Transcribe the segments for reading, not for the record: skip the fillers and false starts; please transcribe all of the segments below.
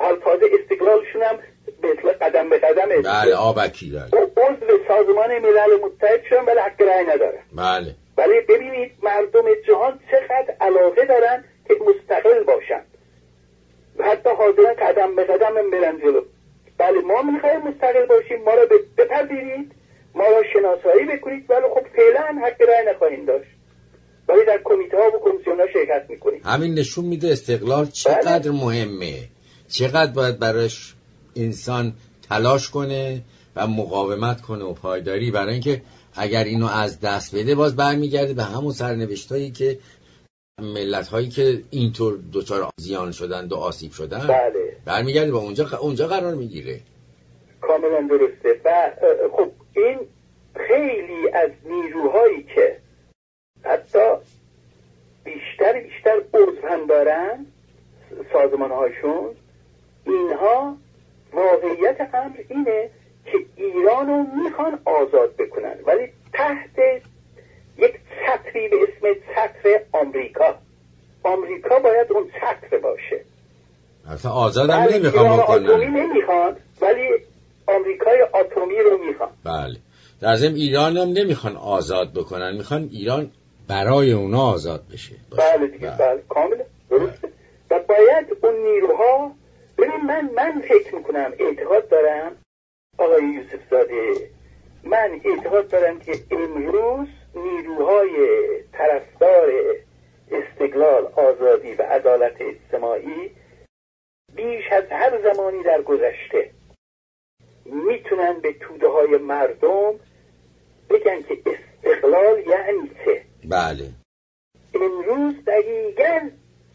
الفاظ استقلالشون هم به اصطلاح قدم به قدم بله آبکی داره. عضو سازمان ملل متحد شدن ولی حق رأی ندارن. بله. ولی ببینید مردم جهان چقدر علاقه دارن که مستقل باشن و حتی حاضرن قدم به قدم برن جلو. بله ما میخوایم مستقل باشیم، ما رو بپذیرید، ما رو شناسایی بکنید، ولی خب فعلا حق رأی نخواهیم داشت، ولی در کمیته ها و کمیسیون ها شرکت میکنیم. همین نشون میده استقلال چقدر مهمه، چقدر باید براش انسان تلاش کنه و مقاومت کنه و پایداری، برای اینکه اگر اینو از دست بده باز برمیگرده به همون سرنوشتایی که ملت هایی که اینطور دوچار زیان شدن و آسیب شدن. بله. برمیگرده به اونجا قرار میگیره. کاملا درسته. و خب این خیلی از نیروهایی که حتی بیشتر عضو هم دارن سازمان هاشون، اینها واقعیت امر اینه که ایران رو میخوان آزاد بکنن، ولی تحت یک سطری به اسم سطر آمریکا باید اون سطر باشه. اصلا آزاد هم نمیخوان بکنن، آتومی نمیخوان ولی آمریکای آتومی رو میخوان. بله. در ضمن ایران هم نمیخوان آزاد بکنن، میخوان ایران برای اونا آزاد بشه. بله دیگه. بله کاملا درسته. و باید اون نیروها، ببین من فکر میکنم، اعتقاد دارم آقای یوسف زاده، من اعتقاد دارم که امروز نیروهای طرفدار استقلال، آزادی و عدالت اجتماعی بیش از هر زمانی در گذشته میتونن به توده های مردم بگن که استقلال یعنی چه. بله. امروز دقیقاً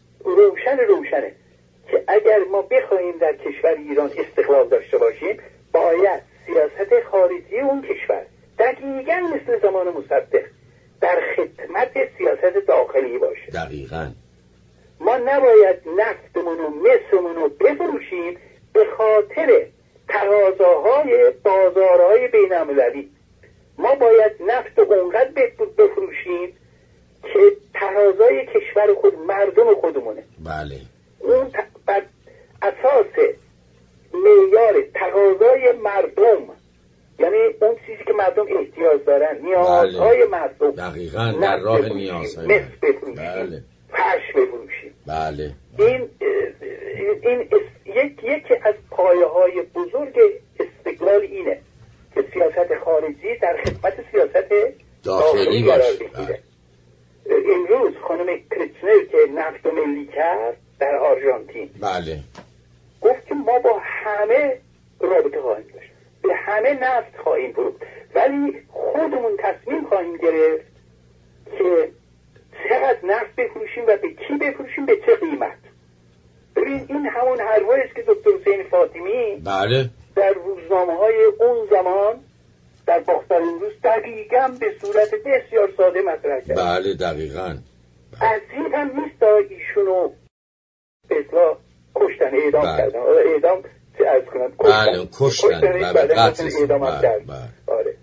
روشنه که اگر ما بخوایم در کشور ایران استقلال داشته باشیم، باید سیاست خارجی اون کشور دقیقاً مثل زمان مصدق در خدمت سیاست داخلی باشه. دقیقاً. ما نباید نفتمون و مصرمون رو بفروشیم به خاطر تقاضاهای بازارهای بین‌المللی. ما باید نفت اونقدر بفروشیم که تقاضای کشور خود، مردم خودمونه. بله. اون بر اساس معیار تقاضای مردم، یعنی اون چیزی که مردم احتیاج دارن، نیازهای بله. مردم، دقیقاً در راه نیازهای مصر بفروشیم، بله. فرش بفروشیم. بله. این یکی از پایه‌های بزرگ استقلال اینه که سیاست خارجی در خدمت سیاست داخلی قرار بگیره. امروز خانم کریچنر که نفت ملی کرد در آرژانتین، بله، گفت که ما با همه رابطه خواهیم داشت، به همه نفت خواهیم فروخت، ولی خودمون تصمیم خواهیم گرفت که چقدر نفت بفروشیم و به کی بفروشیم، به چه قیمت. ببین این همون حرفایی است که دکتر حسین فاطمی بله در روزنامه‌های اون زمان در باختر امروز دقیقاً به صورت بسیار ساده مطرح کرد. بله دقیقاً. عجیب هم نیست ایشونو به اصطلاح کشتن، اعدام کردن. اعدام چه عرض کنم، بله کشتن و قتل اعدام کرد. آره.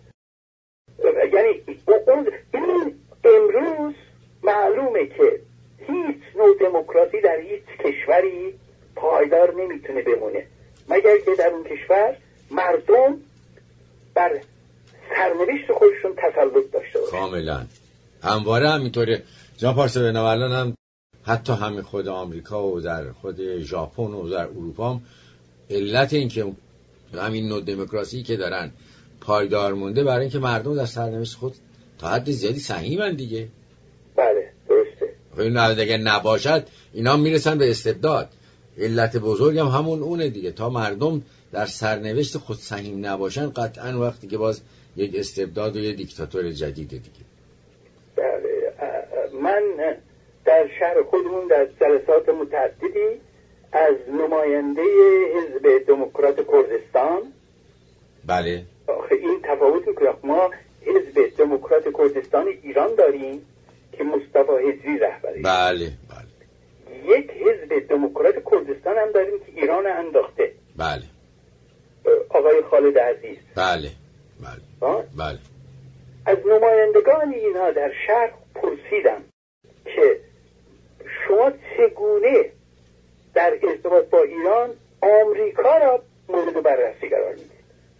یعنی این امروز معلومه که هیچ نوع دموکراسی در هیچ کشوری پایدار نمیتونه بمونه مگر که در اون کشور مردم بر سرنوشت خودشون تسلط داشته باشه. کاملا همواره همینطوره. جان پارسا بنابراین هم حتی همین خود آمریکا و در خود ژاپن و در اروپا هم علت این که همین نوع دموکراسی که دارن پایدار مونده برای اینکه مردم در سرنوشت خود تا حد زیادی سهیمن دیگه. بله درسته. این اگه نباشد اینا میرسن به استبداد. علت بزرگ هم همون اونه دیگه، تا مردم در سرنوشت خود سهیم نباشن قطعا وقتی که باز یک استبداد و یک دیکتاتور جدیده دیگه. بله. من در شهر خودمون در جلسات متعددی از نماینده حزب دموکرات کردستان، بله آخه این تفاوت میکنه، ما حزب دموکرات کردستان ایران داریم که مصطفی حجری رهبری، بله بله، یک حزب دموکرات کردستان هم داریم که ایران انداخته، بله، آقای خالد عزیز، بله بله بله. از نمایندگان اینها در شهر پرسیدم که شما چگونه در ارتباط با ایران آمریکا را مورد بررسی قرار میده.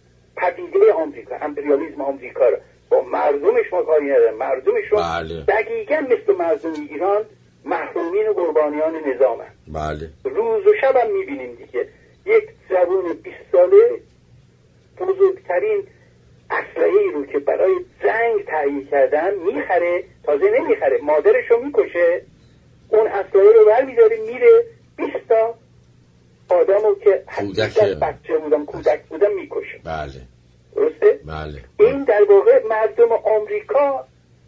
پدیده آمریکا، امپریالیسم آمریکا را با مردمش ما کاری نداریم. مردمشون دقیقاً مثل مردم ایران محرومین و قربانیان نظامن. بله. روز و شب هم میبینیم دیگه. یک جوان 20 ساله بزرگترین اسلحه‌ای رو که برای جنگ تهیه کردن میخره، تازه نمیخره، مادرشو میکشه، اون اسلحه رو برمی‌داره میره 20 تا آدمو که حتی بچه بودن، کودک بودن میکشه. بله. درسته؟ بله. این در واقع مردم آمریکا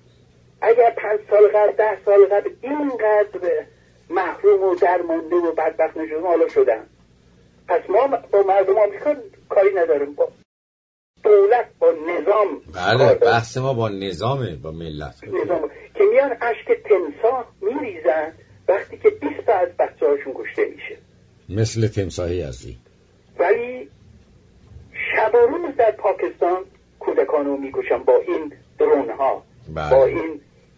اگر 5 سال قبل 10 سال قبل اینقدر محروم و درمانده و بدبخت نشدن حالا شدن. پس ما با مردم آمریکا کاری نداریم، با دولت، با نظام. بله، بحث ما با نظامه، با ملت نظام که میان اشک تمساح میریزن وقتی که 20 تا از بچه هاشون کشته میشه، مثل تمساح یزدی. ولی شب و روز در پاکستان کودکانو میکشن با این درون ها. بله. با این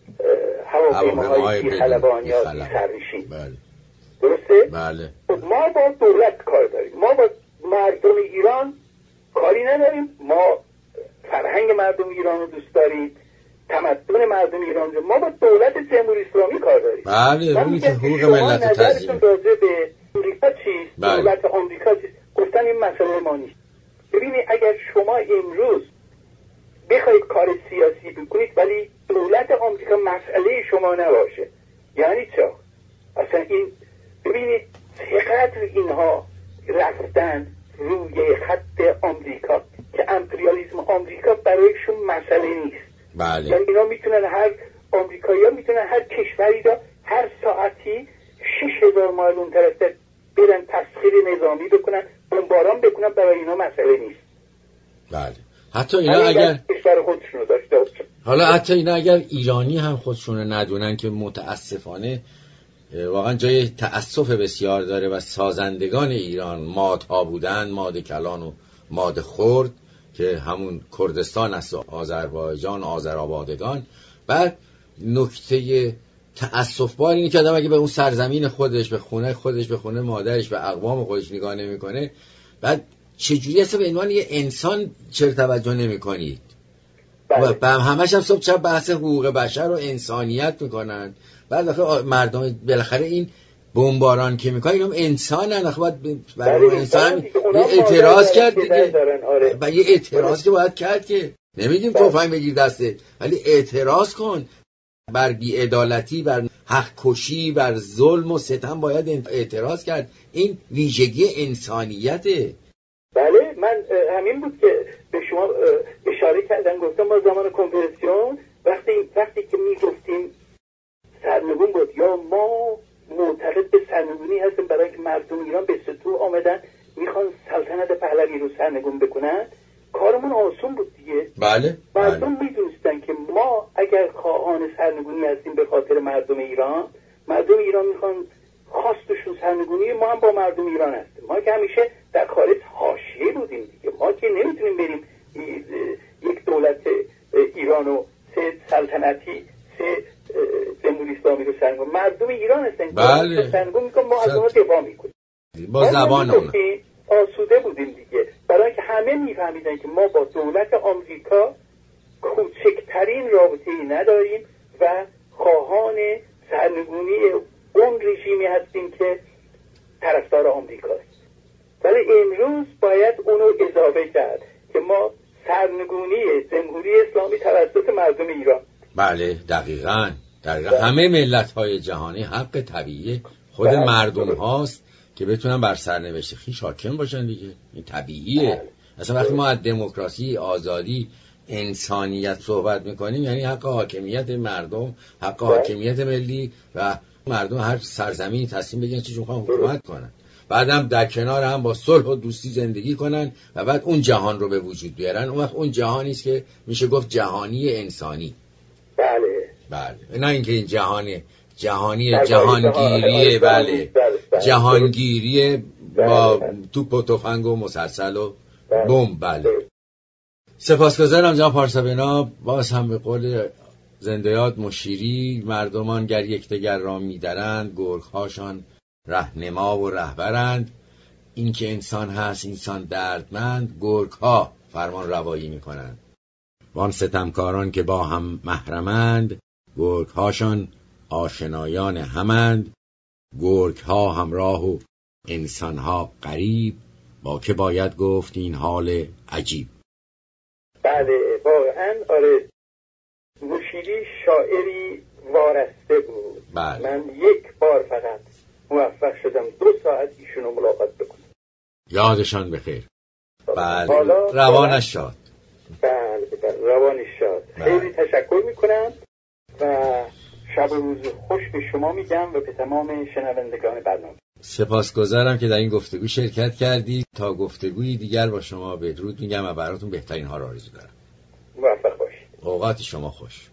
هواپیماهای بی‌خلبان یا بی‌سرنشین. بله. درسته؟ بله. ما با دولت کار داریم، ما با مردم ایران کاری نداریم. ما فرهنگ مردم ایران رو دوست داریم، تمدن مردم ایران رو. ما با دولت جمهوری اسلامی کار داریم. بله، روی که حقوق ملت رو تضمین. نظرتون راجع به آمریکا چیست؟ بله. دولت آمریکا چیست؟ گفتن این مسئله ما نیست. ببینید اگر شما امروز بخواید کار سیاسی بکنید ولی دولت آمریکا مسئله شما نباشه، یعنی چه؟ اصلا این ببینید چقدر اینها رفتن روی خط آمریکا که امپریالیسم آمریکا برایشون مسئله نیست. بله. یعنی اینا میتونن، هر آمریکایی‌ها میتونن هر کشوری را هر ساعتی 6000 مایل اون طرف برن تسخیر نظامی بکنن، بمباران بکنن، برای اینا مسئله نیست. بله. حتی اینا اگر کشور خودشونو داشته باشن. حالا حتی اینا اگر ایرانی هم خودشونو ندونن که متاسفانه واقعا جای تأسف بسیار داره و سازندگان ایران مادها بودن، ماد کلان و ماد خرد که همون کردستان است و آذربایجان، آذرآبادگان. بعد نکته تأسف بار اینه که آدم اگه به اون سرزمین خودش، به خونه خودش، به خونه مادرش، به اقوام خودش نگاه نمی‌کنه، بعد چجوری اصلا به عنوان یه انسان چرا توجه نمی‌کنید؟ و همش هم صبح شب بحث حقوق بشر و انسانیت میکنن. بعد وقتی مردم بالاخره این بمباران که میکنن اینا انسانن، باید برای انسان یه اعتراض کرد دیگه. و یه اعتراض که باید کرد که نمیدیم تفنگ بگیر دسته، ولی اعتراض کن بر بی‌عدالتی، بر حق کشی، بر ظلم و ستم باید اعتراض کرد. این ویژگی انسانیته. بله، من همین بود که به شما اشاره کردم، گفتم ما زمان کنفرانسیون وقتی که میگفتیم سرنگون بود یا ما معتقد به سرنگونی هستیم برای که مردم ایران به سطوح آمدن میخوان سلطنت پهلوی رو سرنگون بکنن، کارمون آسون بود دیگه. بله. مردم میدونستن که ما اگر خواهان سرنگونی هستیم به خاطر مردم ایران میخوان خواستشون سرنگونی، ما هم با مردم ایران هستیم. ما که همیشه در خارج حاشیه بودیم دیگه، ما که نمیتونیم بریم یک دولت ایران و 3 سلطنتی 3 جمهوری اسلامی رو سرنگون، مردم ایران هستن. بله. سرنگون میکنم، ما از اونها دفاع میکنیم با زبان اون. آسوده بودیم دیگه، برای اینکه همه میفهمیدن که ما با دولت آمریکا کوچکترین رابطه‌ای نداریم و خواهان سرنگونی اون رژیمی هستیم که طرفدار آمریکاست. ولی امروز باید اونو اضافه کرد که ما سرنگونی جمهوری اسلامی توسط مردم ایران. بله، دقیقاً. همه ملت‌های جهانی حق طبیعی خود مردم هاست که بتونن بر سرنوشت خویش حاکم باشن دیگه. این طبیعیه. اصلا وقتی ما از دموکراسی، آزادی، انسانیت صحبت میکنیم یعنی حق حاکمیت مردم، حق حاکمیت ملی و مردم هر سرزمینی تصمیم بگیرن چه جور حکومت کنن، بعدم در کنار هم با صلح و دوستی زندگی کنن و بعد اون جهان رو به وجود بیارن. اون وقت اون جهانی است که میشه گفت جهانی انسانی. بله. نه اینکه این جهانگیریه. بله. جهانگیریه با توپ و تفنگ و مسلسل و بمب. بله. سپاسگزارم جناب پارسابنا. باز هم به قول زنده یاد مشیری، مردمان گر یکدیگر را می‌درند، گرگ‌هاشان رهنما و رهبرند. این که انسان هست انسان دردمند، گرگ ها فرمان روایی میکنند. وان ستمکاران که با هم محرمند، گرگ هاشان آشنایان همند. گرگ ها همراه و انسان ها غریب، با که باید گفت این حال عجیب. بله واقعا آره، نوشیری شاعری وارسته بود. بله. من یک بار فقط موفق شدم 2 ساعت ایشونو ملاقات بکنم. یادشان بخیر. بله حالا روانش شاد. بله روانش شاد. خیلی تشکر میکنم و شب و روز خوش به شما میگم و به تمام شنوندگان برنامه. سپاسگزارم که در این گفتگو شرکت کردید. تا گفتگوی دیگر با شما بدرود میگم و براتون بهترین ها را آرزو دارم. موفق باشید. اوقات شما خوش.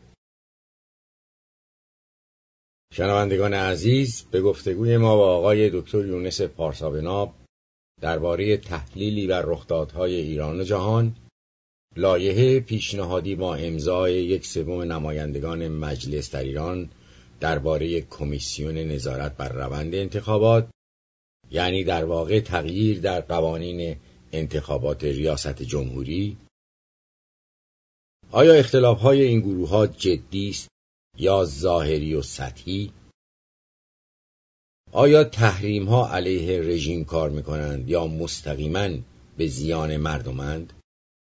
شنوندگان عزیز، به گفتگوی ما با آقای دکتر یونس پارسابناب درباره تحلیلی بر رخدادهای ایران و جهان، لایحه پیشنهادی با امضای 1/3 نمایندگان مجلس در ایران درباره کمیسیون نظارت بر روند انتخابات، یعنی در واقع تغییر در قوانین انتخابات ریاست جمهوری، آیا اختلاف‌های این گروه‌ها جدی است یا ظاهری و سطحی؟ آیا تحریم‌ها علیه رژیم کار می‌کنند یا مستقیماً به زیان مردمند؟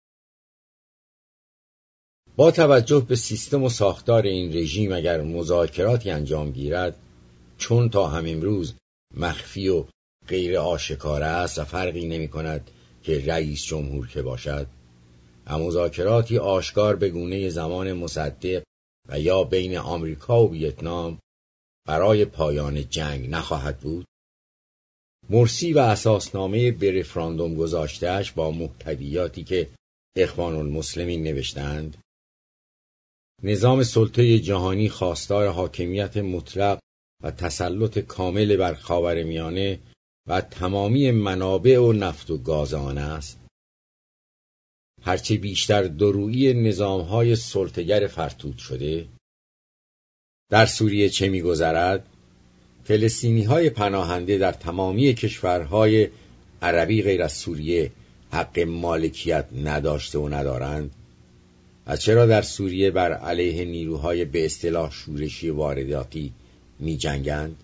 با توجه به سیستم و ساختار این رژیم اگر مذاکراتی انجام گیرد، چون تا همین مخفی و غیر آشکار است و فرقی نمی‌کند که رئیس جمهور که باشد، مذاکراتی آشکار به گونه زمان مصدق و یا بین آمریکا و ویتنام برای پایان جنگ نخواهد بود. مرسی و اساسنامه به رفراندوم گذاشته‌اش با محتویاتی که اخوان المسلمین نوشتند، نظام سلطه جهانی خواستار حاکمیت مطلق و تسلط کامل بر خاورمیانه و تمامی منابع و نفت و گاز آن است. هرچه بیشتر دورویی نظام‌های سلطه‌گر فرتود شده. در سوریه چه می‌گذرد؟ فلسطینی‌های پناهنده در تمامی کشورهای عربی غیر از سوریه حق مالکیت نداشته و ندارند. و چرا در سوریه بر علیه نیروهای به اصطلاح شورشی وارداتی می‌جنگند؟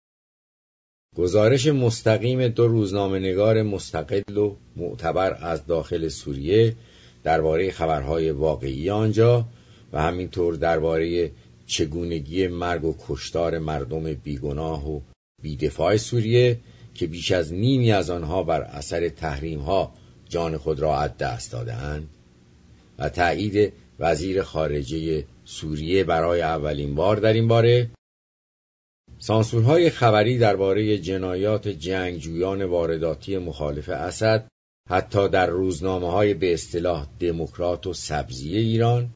گزارش مستقیم 2 روزنامه‌نگار مستقل و معتبر از داخل سوریه درباره خبرهای واقعی آنجا و همینطور درباره چگونگی مرگ و کشتار مردم بیگناه و بی‌دفاع سوریه که بیش از نیمی از آنها بر اثر تحریم‌ها جان خود را از دست داده‌اند و تایید وزیر خارجه سوریه برای اولین بار در این باره، سانسورهای خبری درباره جنایات جنگجویان وارداتی مخالف اسد حتی در روزنامه‌های به اصطلاح دموکرات و سبزی ایران،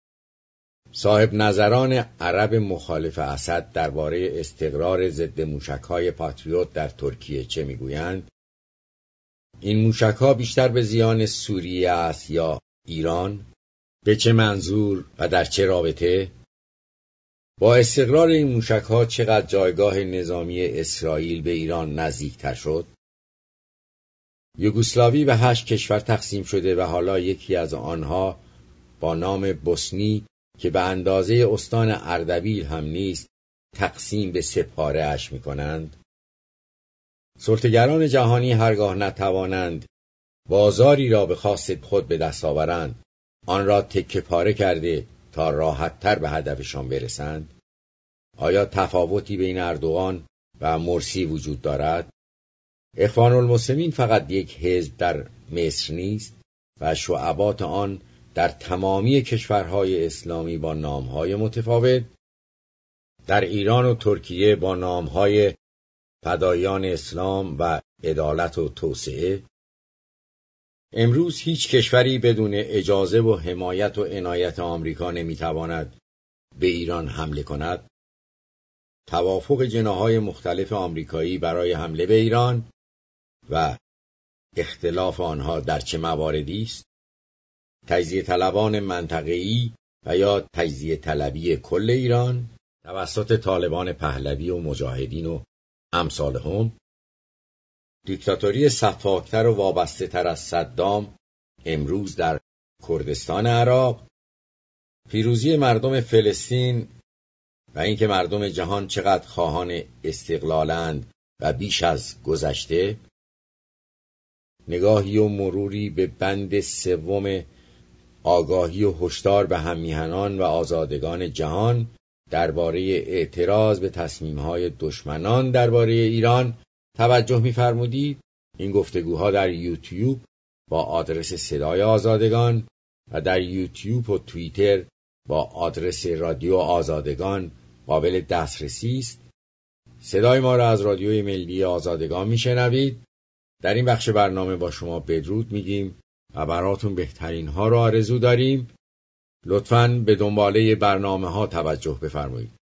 صاحب نظران عرب مخالف اسد درباره استقرار ضد موشک‌های پاتریوت در ترکیه چه میگویند؟ این موشک‌ها بیشتر به زیان سوریه است یا ایران؟ به چه منظور و در چه رابطه؟ با استقرار این موشک‌ها چقدر جایگاه نظامی اسرائیل به ایران نزدیکتر شد؟ یوگسلاوی به 8 کشور تقسیم شده و حالا یکی از آنها با نام بوسنی که به اندازه استان اردبیل هم نیست تقسیم به 3 پاره اش می‌کنند. سلطه‌گران جهانی هرگاه نتوانند بازاری را به خواست خود به دست آورند، آن را تکه پاره کرده تا راحت‌تر به هدفشان برسند. آیا تفاوتی بین اردوغان و مرسی وجود دارد؟ اخوان المسلمین فقط یک حزب در مصر نیست و شعبات آن در تمامی کشورهای اسلامی با نام‌های متفاوت، در ایران و ترکیه با نام‌های فدایان اسلام و عدالت و توسعه. امروز هیچ کشوری بدون اجازه و حمایت و عنایت آمریکا نمیتواند به ایران حمله کند. توافق جناح‌های مختلف آمریکایی برای حمله به ایران و اختلاف آنها در چه مواردی است؟ تجزیه طلبان منطقه‌ای و یا تجزیه طلبی کل ایران توسط طالبان پهلوی و مجاهدین و امثالهم، دیکتاتوری سفاکتر و وابسته تر از صدام امروز در کردستان عراق، پیروزی مردم فلسطین و اینکه مردم جهان چقدر خواهان استقلالند و بیش از گذشته، نگاهی و مروری به بند سوم آگاهی و هشدار به هم‌میهنان و آزادگان جهان درباره اعتراض به تصمیم‌های دشمنان درباره ایران توجه می‌فرمودید. این گفتگوها در یوتیوب با آدرس صدای آزادگان و در یوتیوب و توییتر با آدرس رادیو آزادگان قابل دسترسی است. صدای ما را از رادیوی ملی آزادگان میشنوید. در این بخش برنامه با شما بدرود میگیم و براتون بهترین ها را آرزو داریم. لطفاً به دنباله برنامه ها توجه بفرمایید.